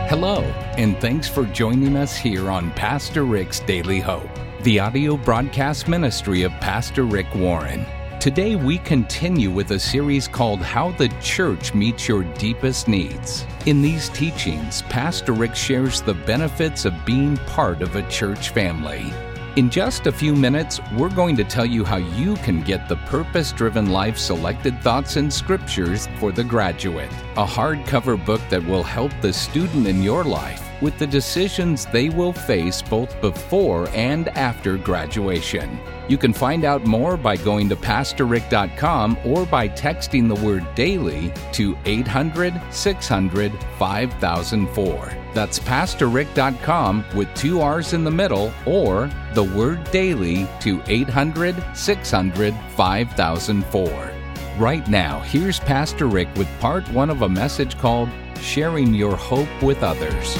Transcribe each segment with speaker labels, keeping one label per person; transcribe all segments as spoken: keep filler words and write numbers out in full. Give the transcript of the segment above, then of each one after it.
Speaker 1: Hello, and thanks for joining us here on Pastor Rick's Daily Hope, the audio broadcast ministry of Pastor Rick Warren. Today we continue with a series called How the Church Meets Your Deepest Needs. In these teachings, Pastor Rick shares the benefits of being part of a church family. In just a few minutes, we're going to tell you how you can get the Purpose-Driven Life Selected Thoughts and Scriptures for the Graduate, a hardcover book that will help the student in your life with the decisions they will face both before and after graduation. You can find out more by going to pastor rick dot com or by texting the word DAILY to eight hundred, six hundred, five thousand four. That's pastor rick dot com with two R's in the middle, or the word DAILY to eight hundred, six hundred, five thousand four. Right now, here's Pastor Rick with part one of a message called Sharing Your Hope with Others.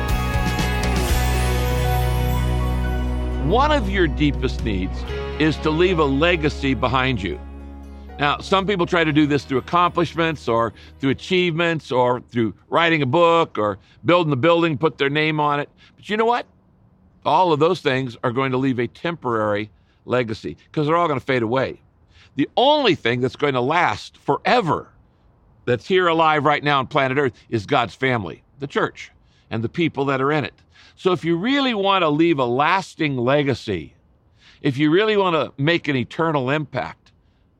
Speaker 2: One of your deepest needs is to leave a legacy behind you. Now, some people try to do this through accomplishments or through achievements or through writing a book or building a building, put their name on it. But you know what? All of those things are going to leave a temporary legacy because they're all going to fade away. The only thing that's going to last forever that's here alive right now on planet Earth is God's family, the church, and the people that are in it. So if you really want to leave a lasting legacy, if you really want to make an eternal impact,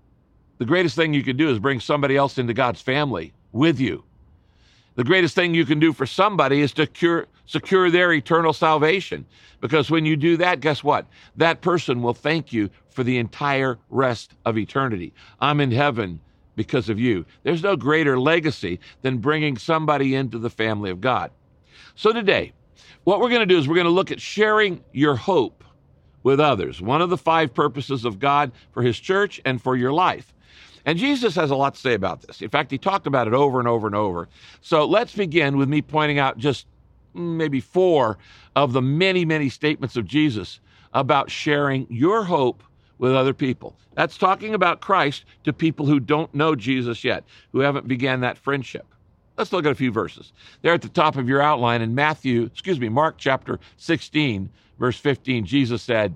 Speaker 2: the greatest thing you can do is bring somebody else into God's family with you. The greatest thing you can do for somebody is to cure, secure their eternal salvation. Because when you do that, guess what? That person will thank you for the entire rest of eternity. I'm in heaven because of you. There's no greater legacy than bringing somebody into the family of God. So today, what we're going to do is we're going to look at sharing your hope with others. One of the five purposes of God for his church and for your life. And Jesus has a lot to say about this. In fact, he talked about it over and over and over. So let's begin with me pointing out just maybe four of the many, many statements of Jesus about sharing your hope with other people. That's talking about Christ to people who don't know Jesus yet, who haven't began that friendship. Let's look at a few verses. There at the top of your outline in Matthew, excuse me, Mark chapter sixteen, verse fifteen, Jesus said,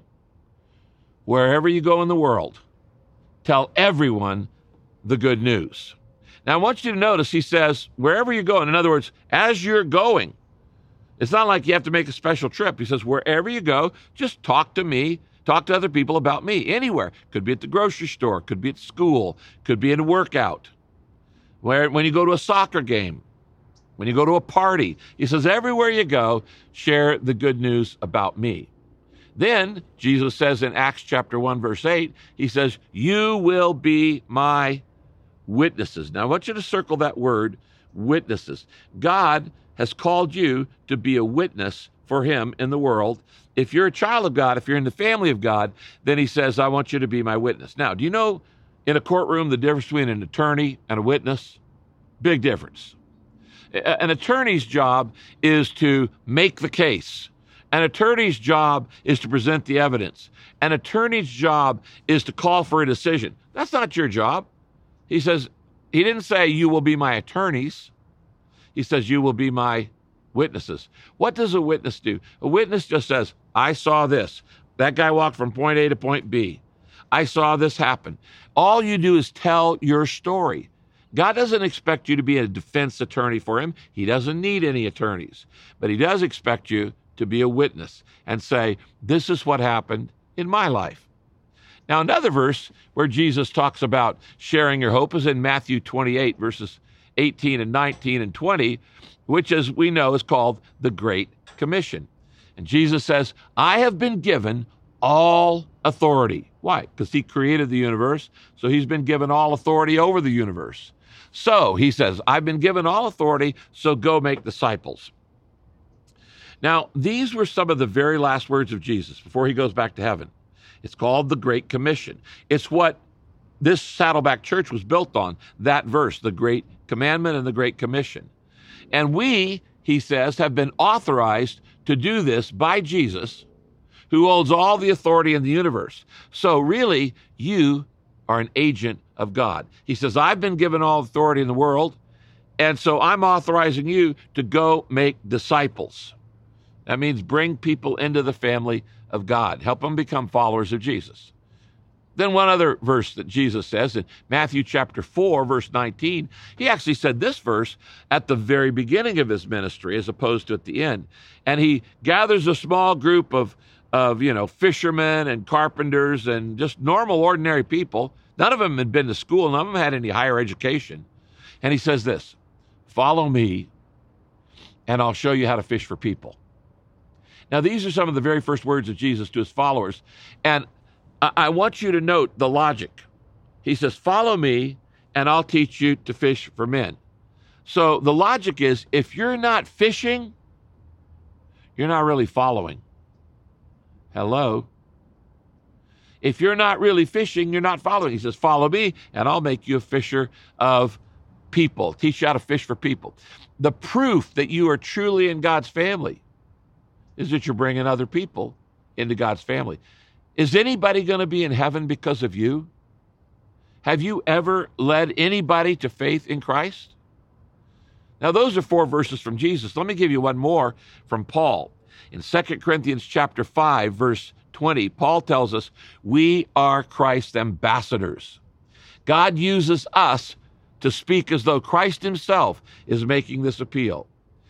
Speaker 2: "Wherever you go in the world, tell everyone the good news." Now, I want you to notice he says, wherever you're going. In other words, as you're going, it's not like you have to make a special trip. He says, wherever you go, just talk to me, talk to other people about me, anywhere. Could be at the grocery store, could be at school, could be in a workout. Where, when you go to a soccer game, when you go to a party, he says, everywhere you go, share the good news about me. Then Jesus says in Acts chapter one, verse eight, he says, you will be my witnesses. Now, I want you to circle that word, witnesses. God has called you to be a witness for him in the world. If you're a child of God, if you're in the family of God, then he says, I want you to be my witness. Now, do you know in a courtroom the difference between an attorney and a witness? Big difference. An attorney's job is to make the case. An attorney's job is to present the evidence. An attorney's job is to call for a decision. That's not your job. He says, he didn't say you will be my attorneys. He says you will be my witnesses. What does a witness do? A witness just says, I saw this. That guy walked from point A to point B. I saw this happen. All you do is tell your story. God doesn't expect you to be a defense attorney for him. He doesn't need any attorneys. But he does expect you to be a witness and say, this is what happened in my life. Now, another verse where Jesus talks about sharing your hope is in Matthew twenty-eight, verses eighteen and nineteen and twenty, which, as we know, is called the Great Commission. And Jesus says, I have been given all authority. Why? Because he created the universe, so he's been given all authority over the universe. So he says, I've been given all authority, so go make disciples. Now, these were some of the very last words of Jesus before he goes back to heaven. It's called the Great Commission. It's what this Saddleback Church was built on, that verse, the Great Commandment and the Great Commission. And we, he says, have been authorized to do this by Jesus, who holds all the authority in the universe. So really, you are an agent of God. He says, I've been given all authority in the world, And so I'm authorizing you to go make disciples. That means bring people into the family of God. Help them become followers of Jesus. Then one other verse that Jesus says in Matthew chapter four, verse nineteen, he actually said this verse at the very beginning of his ministry as opposed to at the end. And he gathers a small group of, of you know, fishermen and carpenters and just normal, ordinary people. None of them had been to school. None of them had any higher education. And he says this, follow me and I'll show you how to fish for people. Now, these are some of the very first words of Jesus to his followers. And I want you to note the logic. He says, follow me and I'll teach you to fish for men. So the logic is, if you're not fishing, you're not really following. Hello? If you're not really fishing, you're not following. He says, follow me and I'll make you a fisher of people, teach you how to fish for people. The proof that you are truly in God's family is that you're bringing other people into God's family. Is anybody going to be in heaven because of you? Have you ever led anybody to faith in Christ? Now, those are four verses from Jesus. Let me give you one more from Paul. In Second Corinthians chapter five, verse twenty, Paul tells us, we are Christ's ambassadors. God uses us to speak as though Christ himself is making this appeal.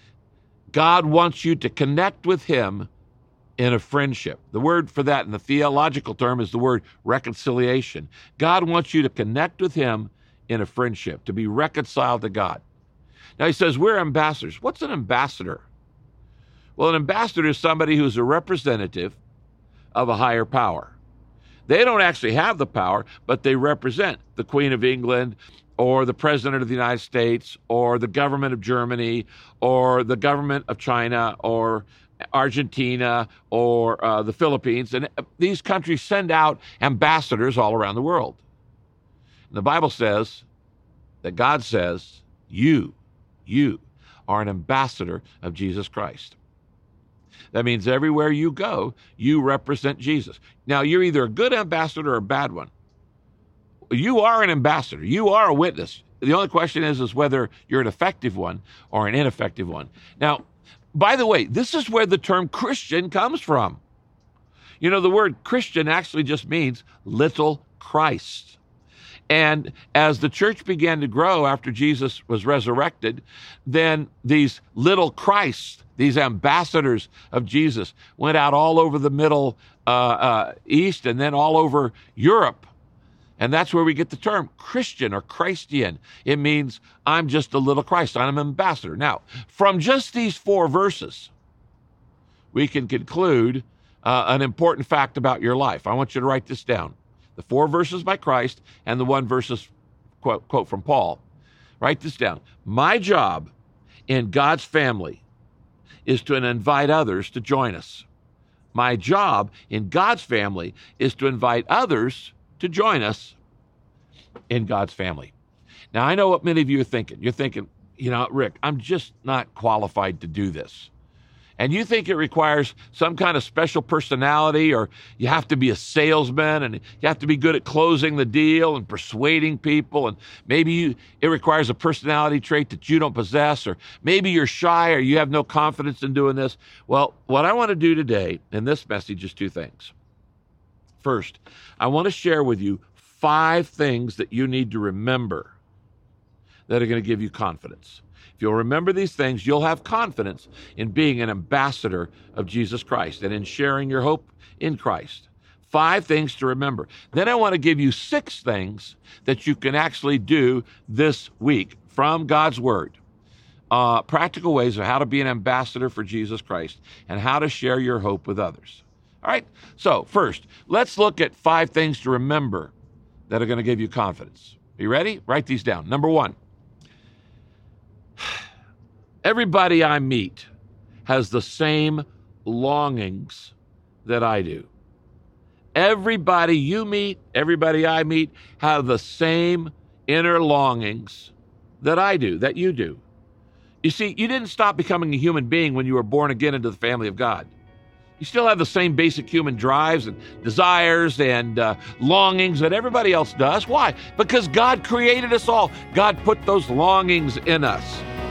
Speaker 2: God wants you to connect with him in a friendship. The word for that in the theological term is the word reconciliation. God wants you to connect with him in a friendship, to be reconciled to God. Now he says, we're ambassadors. What's an ambassador? Well, an ambassador is somebody who's a representative of a higher power. They don't actually have the power, but they represent the Queen of England, or the President of the United States, or the government of Germany, or the government of China, or Argentina, or uh, the Philippines. And these countries send out ambassadors all around the world. And the Bible says that God says, you, you are an ambassador of Jesus Christ. That means everywhere you go, you represent Jesus. Now, you're either a good ambassador or a bad one. You are an ambassador. You are a witness. The only question is, is whether you're an effective one or an ineffective one. Now, by the way, this is where the term Christian comes from. You know, the word Christian actually just means little Christ. And as the church began to grow after Jesus was resurrected, then these little Christs, these ambassadors of Jesus, went out all over the Middle uh, uh, East and then all over Europe. And that's where we get the term Christian or Christian. It means I'm just a little Christ. I'm an ambassador. Now, from just these four verses, we can conclude uh, an important fact about your life. I want you to write this down. The four verses by Christ and the one verses, quote, quote from Paul. Write this down. My job in God's family is to invite others to join us. My job in God's family is to invite others to join us in God's family. Now, I know what many of you are thinking. You're thinking, you know, Rick, I'm just not qualified to do this. And you think it requires some kind of special personality, or you have to be a salesman and you have to be good at closing the deal and persuading people. And maybe you, it requires a personality trait that you don't possess, or maybe you're shy or you have no confidence in doing this. Well, what I want to do today in this message is two things. First, I want to share with you five things that you need to remember that are going to give you confidence. If you'll remember these things, you'll have confidence in being an ambassador of Jesus Christ and in sharing your hope in Christ. Five things to remember. Then I want to give you six things that you can actually do this week from God's Word. Uh, practical ways of how to be an ambassador for Jesus Christ and how to share your hope with others. All right, so first, let's look at five things to remember that are going to give you confidence. Are you ready? Write these down. Number one, everybody I meet has the same longings that I do. Everybody you meet, everybody I meet, have the same inner longings that I do, that you do. You see, you didn't stop becoming a human being when you were born again into the family of God. You still have the same basic human drives and desires and uh, longings that everybody else does. Why? Because God created us all. God put those longings in us.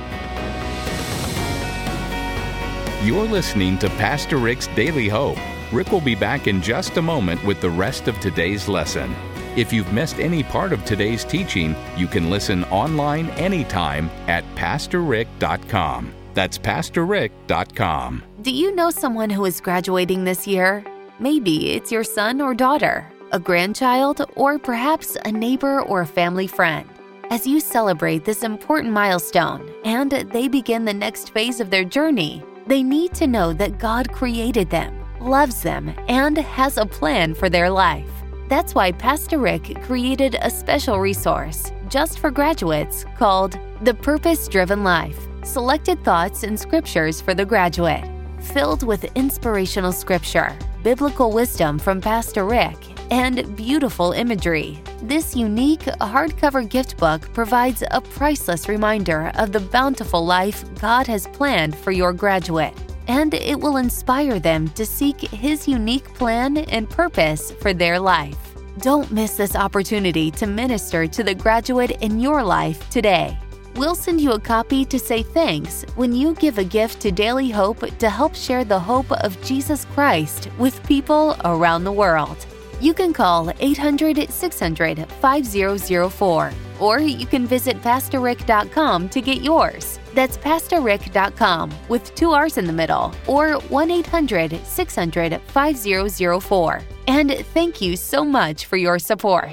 Speaker 1: You're listening to Pastor Rick's Daily Hope. Rick will be back in just a moment with the rest of today's lesson. If you've missed any part of today's teaching, you can listen online anytime at pastor rick dot com. That's pastor rick dot com.
Speaker 3: Do you know someone who is graduating this year? Maybe it's your son or daughter, a grandchild, or perhaps a neighbor or a family friend. As you celebrate this important milestone and they begin the next phase of their journey, they need to know that God created them, loves them, and has a plan for their life. That's why Pastor Rick created a special resource just for graduates called The Purpose-Driven Life, Selected Thoughts and Scriptures for the Graduate. Filled with inspirational scripture, biblical wisdom from Pastor Rick, and beautiful imagery, this unique hardcover gift book provides a priceless reminder of the bountiful life God has planned for your graduate, and it will inspire them to seek His unique plan and purpose for their life. Don't miss this opportunity to minister to the graduate in your life today. We'll send you a copy to say thanks when you give a gift to Daily Hope to help share the hope of Jesus Christ with people around the world. You can call eight hundred, six hundred, five zero zero four, or you can visit pastor rick dot com to get yours. That's pastor rick dot com with two R's in the middle, or one eight hundred, six hundred, five zero zero four. And thank you so much for your support.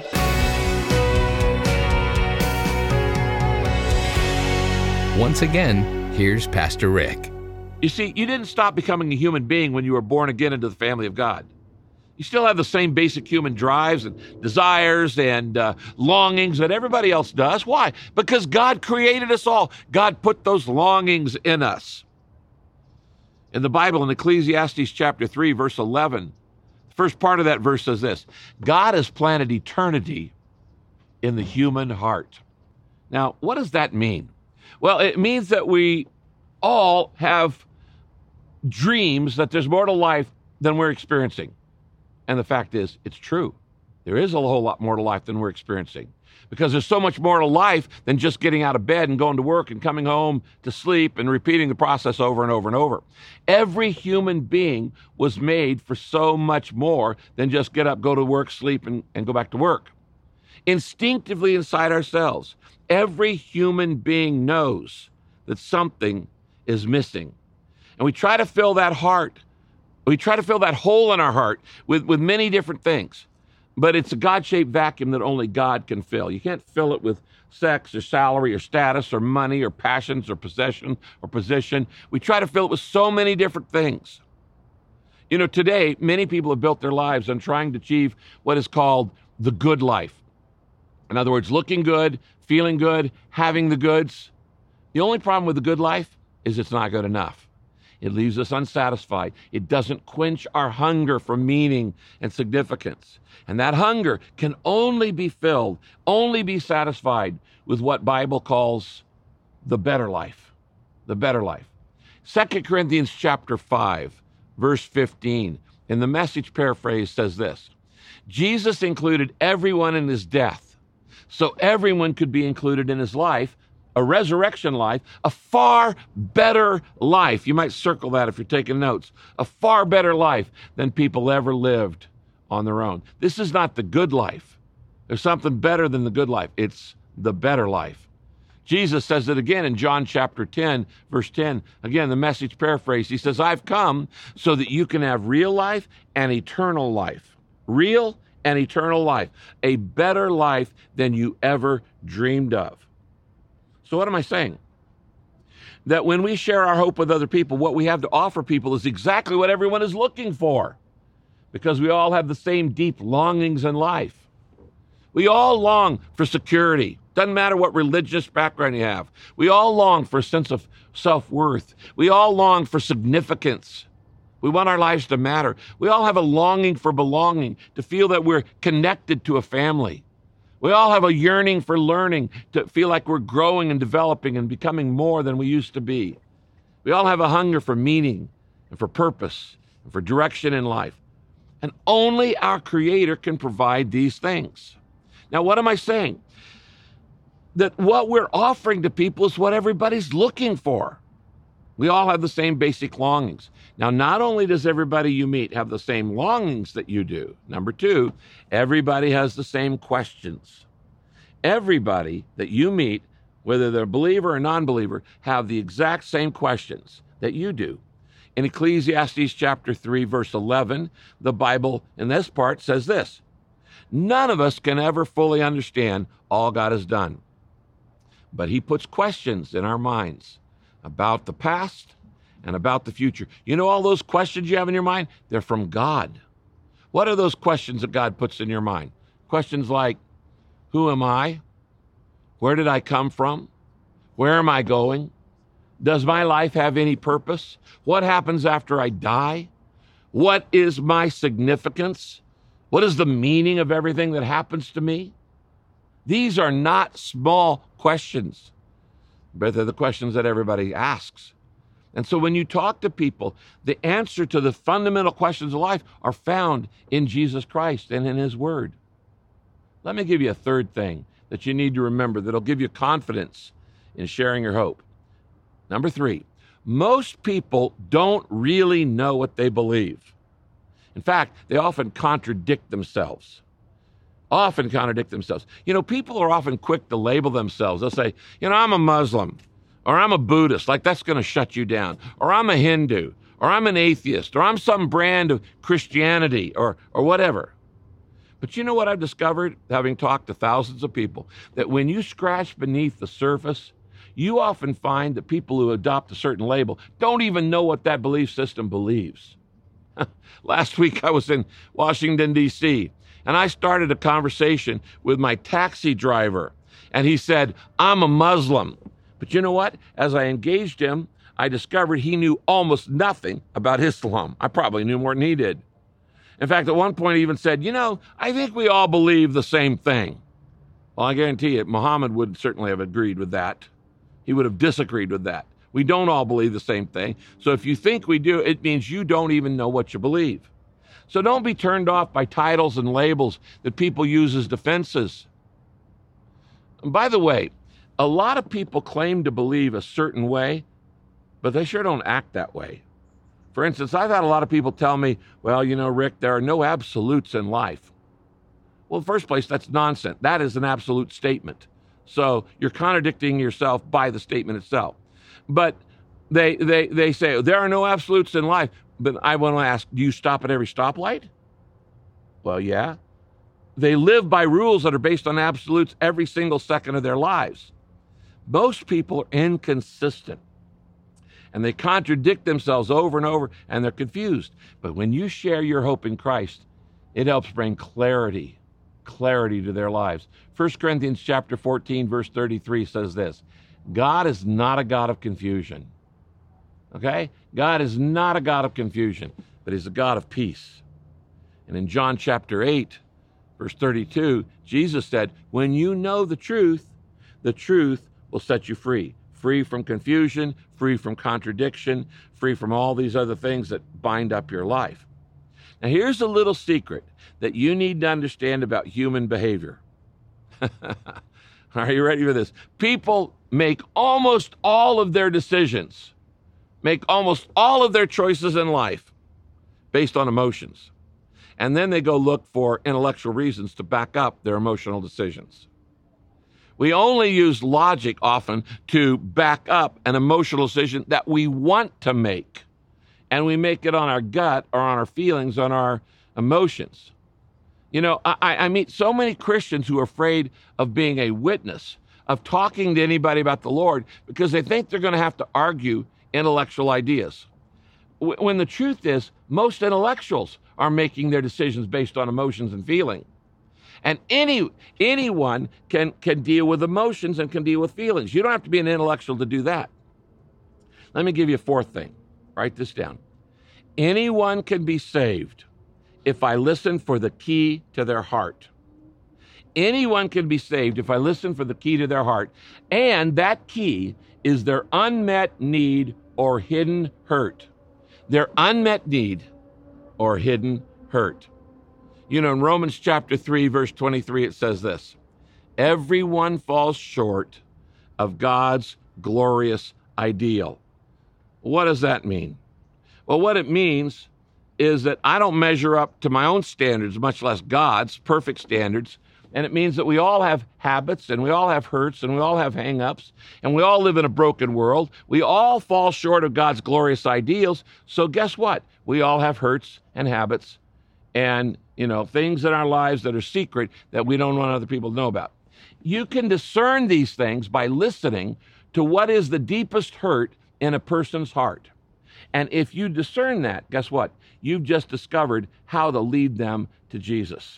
Speaker 1: Once again, here's Pastor Rick.
Speaker 2: You see, you didn't stop becoming a human being when you were born again into the family of God. You still have the same basic human drives and desires and uh, longings that everybody else does. Why? Because God created us all. God put those longings in us. In the Bible, in Ecclesiastes chapter three, verse eleven, the first part of that verse says this: God has planted eternity in the human heart. Now, what does that mean? Well, it means that we all have dreams that there's more to life than we're experiencing. And the fact is, it's true. There is a whole lot more to life than we're experiencing, because there's so much more to life than just getting out of bed and going to work and coming home to sleep and repeating the process over and over and over. Every human being was made for so much more than just get up, go to work, sleep, and, and go back to work. Instinctively inside ourselves, every human being knows that something is missing. And we try to fill that heart, we try to fill that hole in our heart with, with many different things. But it's a God-shaped vacuum that only God can fill. You can't fill it with sex or salary or status or money or passions or possession or position. We try to fill it with so many different things. You know, today, many people have built their lives on trying to achieve what is called the good life. In other words, looking good, feeling good, having the goods. The only problem with the good life is it's not good enough. It leaves us unsatisfied. It doesn't quench our hunger for meaning and significance. And that hunger can only be filled, only be satisfied with what Bible calls the better life. The better life. Second Corinthians chapter five, verse fifteen, in the Message paraphrase says this: Jesus included everyone in his death, so everyone could be included in his life, a resurrection life, a far better life. You might circle that if you're taking notes. A far better life than people ever lived on their own. This is not the good life. There's something better than the good life. It's the better life. Jesus says it again in John chapter ten, verse ten. Again, the Message paraphrase. He says, I've come so that you can have real life and eternal life. Real and eternal life. A better life than you ever dreamed of. So what am I saying? That when we share our hope with other people, what we have to offer people is exactly what everyone is looking for. Because we all have the same deep longings in life. We all long for security. Doesn't matter what religious background you have. We all long for a sense of self-worth. We all long for significance. We want our lives to matter. We all have a longing for belonging, to feel that we're connected to a family. We all have a yearning for learning, to feel like we're growing and developing and becoming more than we used to be. We all have a hunger for meaning and for purpose for direction in life. And only our Creator can provide these things. Now, what am I saying? That what we're offering to people is what everybody's looking for. We all have the same basic longings. Now, not only does everybody you meet have the same longings that you do, number two, everybody has the same questions. Everybody that you meet, whether they're a believer or non-believer, have the exact same questions that you do. In Ecclesiastes chapter three, verse eleven, the Bible in this part says this: none of us can ever fully understand all God has done, but he puts questions in our minds about the past and about the future. You know all those questions you have in your mind? They're from God. What are those questions that God puts in your mind? Questions like, who am I? Where did I come from? Where am I going? Does my life have any purpose? What happens after I die? What is my significance? What is the meaning of everything that happens to me? These are not small questions, but they're the questions that everybody asks. And so when you talk to people, the answer to the fundamental questions of life are found in Jesus Christ and in his word. Let me give you a third thing that you need to remember that'll give you confidence in sharing your hope. Number three, most people don't really know what they believe. In fact, they often contradict themselves. Often contradict themselves. You know, people are often quick to label themselves. They'll say, you know, I'm a Muslim, or I'm a Buddhist, like that's going to shut you down, or I'm a Hindu, or I'm an atheist, or I'm some brand of Christianity, or or whatever. But you know what I've discovered, having talked to thousands of people, that when you scratch beneath the surface, you often find that people who adopt a certain label don't even know what that belief system believes. Last week I was in Washington, D C, and I started a conversation with my taxi driver, and he said, I'm a Muslim. But you know what? As I engaged him, I discovered he knew almost nothing about Islam. I probably knew more than he did. In fact, at one point he even said, you know, I think we all believe the same thing. Well, I guarantee you, Muhammad would certainly have agreed with that. He would have disagreed with that. We don't all believe the same thing. So if you think we do, it means you don't even know what you believe. So don't be turned off by titles and labels that people use as defenses. And by the way, a lot of people claim to believe a certain way, but they sure don't act that way. For instance, I've had a lot of people tell me, well, you know, Rick, there are no absolutes in life. Well, in the first place, that's nonsense. That is an absolute statement. So you're contradicting yourself by the statement itself. But they they they say there are no absolutes in life. But I want to ask, do you stop at every stoplight? Well, yeah. They live by rules that are based on absolutes every single second of their lives. Most people are inconsistent, and they contradict themselves over and over, and they're confused. But when you share your hope in Christ, it helps bring clarity, clarity to their lives. First Corinthians chapter fourteen, verse thirty-three says this: God is not a God of confusion. Okay? God is not a God of confusion, but he's a God of peace. And in John chapter eight, verse thirty-two, Jesus said, when you know the truth, the truth will set you free. Free from confusion, free from contradiction, free from all these other things that bind up your life. Now, here's a little secret that you need to understand about human behavior. Are you ready for this? People make almost all of their decisions, make almost all of their choices in life based on emotions. And then they go look for intellectual reasons to back up their emotional decisions. We only use logic often to back up an emotional decision that we want to make. And we make it on our gut or on our feelings, on our emotions. You know, I, I meet so many Christians who are afraid of being a witness, of talking to anybody about the Lord, because they think they're going to have to argue intellectual ideas. When the truth is, most intellectuals are making their decisions based on emotions and feeling. And any anyone can, can deal with emotions and can deal with feelings. You don't have to be an intellectual to do that. Let me give you a fourth thing. Write this down. Anyone can be saved if I listen for the key to their heart. Anyone can be saved if I listen for the key to their heart. And that key is their unmet need or hidden hurt. Their unmet need or hidden hurt. You know, in Romans chapter three, verse twenty-three, it says this: everyone falls short of God's glorious ideal. What does that mean? Well, what it means is that I don't measure up to my own standards, much less God's perfect standards. And it means that we all have habits, and we all have hurts, and we all have hang-ups, and we all live in a broken world. We all fall short of God's glorious ideals. So guess what? We all have hurts and habits and, you know, things in our lives that are secret that we don't want other people to know about. You can discern these things by listening to what is the deepest hurt in a person's heart. And if you discern that, guess what? You've just discovered how to lead them to Jesus.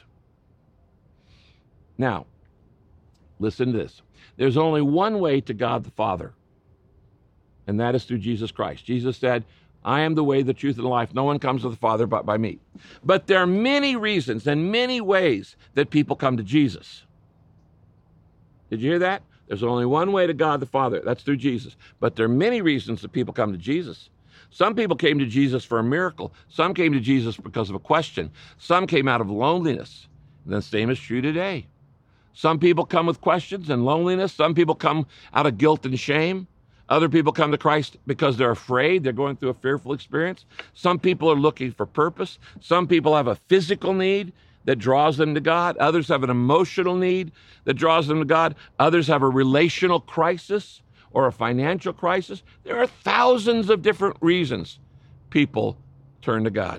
Speaker 2: Now, listen to this. There's only one way to God the Father, and that is through Jesus Christ. Jesus said, I am the way, the truth, and the life. No one comes to the Father but by me. But there are many reasons and many ways that people come to Jesus. Did you hear that? There's only one way to God the Father. That's through Jesus. But there are many reasons that people come to Jesus. Some people came to Jesus for a miracle. Some came to Jesus because of a question. Some came out of loneliness. And the same is true today. Some people come with questions and loneliness. Some people come out of guilt and shame. Other people come to Christ because they're afraid. They're going through a fearful experience. Some people are looking for purpose. Some people have a physical need that draws them to God. Others have an emotional need that draws them to God. Others have a relational crisis or a financial crisis. There are thousands of different reasons people turn to God.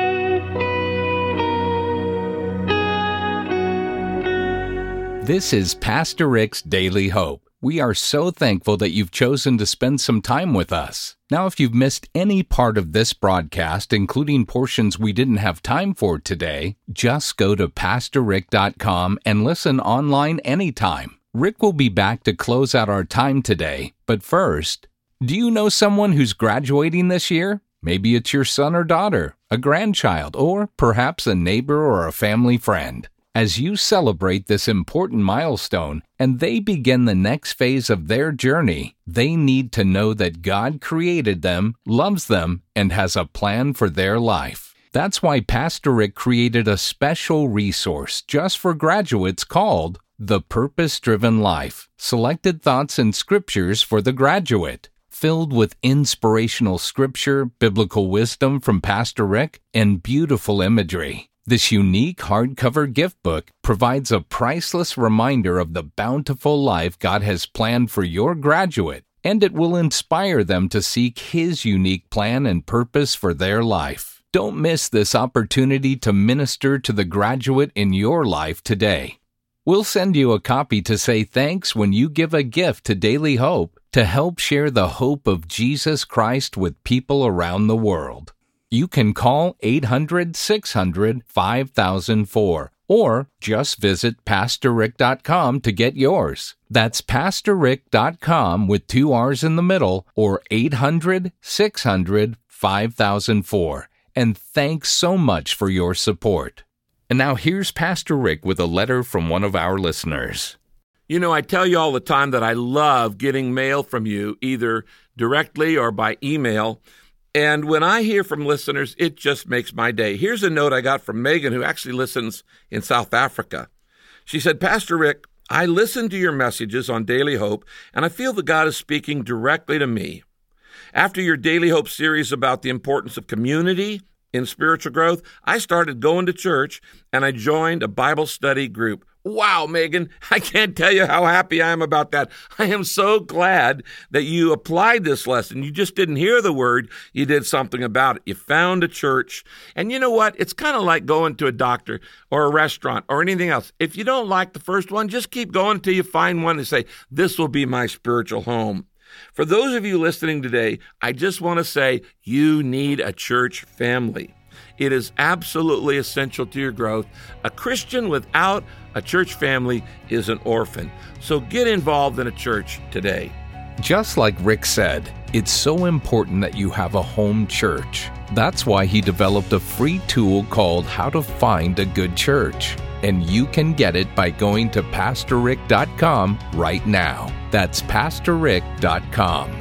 Speaker 1: This is Pastor Rick's Daily Hope. We are so thankful that you've chosen to spend some time with us. Now, if you've missed any part of this broadcast, including portions we didn't have time for today, just go to pastor rick dot com and listen online anytime. Rick will be back to close out our time today. But first, do you know someone who's graduating this year? Maybe it's your son or daughter, a grandchild, or perhaps a neighbor or a family friend. As you celebrate this important milestone and they begin the next phase of their journey, they need to know that God created them, loves them, and has a plan for their life. That's why Pastor Rick created a special resource just for graduates called The Purpose-Driven Life, Selected Thoughts and Scriptures for the Graduate, filled with inspirational scripture, biblical wisdom from Pastor Rick, and beautiful imagery. This unique hardcover gift book provides a priceless reminder of the bountiful life God has planned for your graduate, and it will inspire them to seek His unique plan and purpose for their life. Don't miss this opportunity to minister to the graduate in your life today. We'll send you a copy to say thanks when you give a gift to Daily Hope to help share the hope of Jesus Christ with people around the world. You can call eight hundred, six hundred, five thousand four or just visit pastor rick dot com to get yours. That's pastor rick dot com with two R's in the middle or eight hundred, six hundred, five thousand four. And thanks so much for your support. And now here's Pastor Rick with a letter from one of our listeners.
Speaker 2: You know, I tell you all the time that I love getting mail from you, either directly or by email. And when I hear from listeners, it just makes my day. Here's a note I got from Megan, who actually listens in South Africa. She said, Pastor Rick, I listen to your messages on Daily Hope, and I feel that God is speaking directly to me. After your Daily Hope series about the importance of community in spiritual growth, I started going to church, and I joined a Bible study group. Wow, Megan, I can't tell you how happy I am about that. I am so glad that you applied this lesson. You just didn't hear the word. You did something about it. You found a church. And you know what? It's kind of like going to a doctor or a restaurant or anything else. If you don't like the first one, just keep going until you find one and say, this will be my spiritual home. For those of you listening today, I just want to say you need a church family. It is absolutely essential to your growth. A Christian without a church family is an orphan. So get involved in a church today.
Speaker 1: Just like Rick said, it's so important that you have a home church. That's why he developed a free tool called How to Find a Good Church. And you can get it by going to pastor rick dot com right now. That's pastor rick dot com.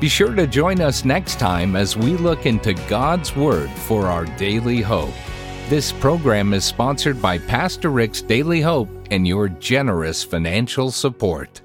Speaker 1: Be sure to join us next time as we look into God's Word for our daily hope. This program is sponsored by Pastor Rick's Daily Hope and your generous financial support.